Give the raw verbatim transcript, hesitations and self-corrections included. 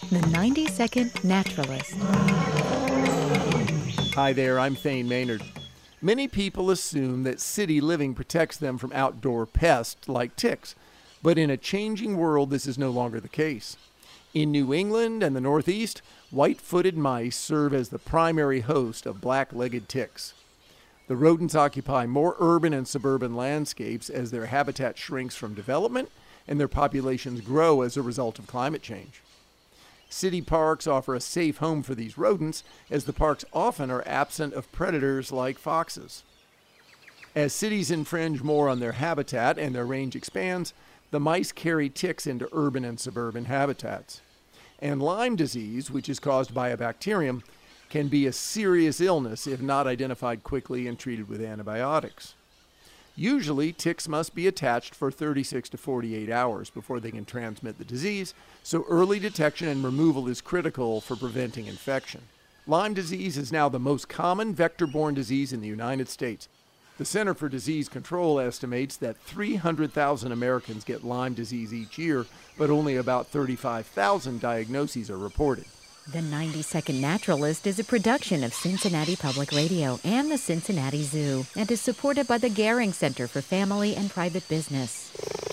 The ninety second Naturalist. Hi there, I'm Thane Maynard. Many people assume that city living protects them from outdoor pests like ticks, but in a changing world, this is no longer the case. In New England and the Northeast, white-footed mice serve as the primary host of black-legged ticks. The rodents occupy more urban and suburban landscapes as their habitat shrinks from development and their populations grow as a result of climate change. City parks offer a safe home for these rodents, as the parks often are absent of predators like foxes. As cities infringe more on their habitat and their range expands, the mice carry ticks into urban and suburban habitats. And Lyme disease, which is caused by a bacterium, can be a serious illness if not identified quickly and treated with antibiotics. Usually, ticks must be attached for thirty-six to forty-eight hours before they can transmit the disease, so early detection and removal is critical for preventing infection. Lyme disease is now the most common vector-borne disease in the United States. The Center for Disease Control estimates that three hundred thousand Americans get Lyme disease each year, but only about thirty-five thousand diagnoses are reported. The ninety second Naturalist is a production of Cincinnati Public Radio and the Cincinnati Zoo and is supported by the Gehring Center for Family and Private Business.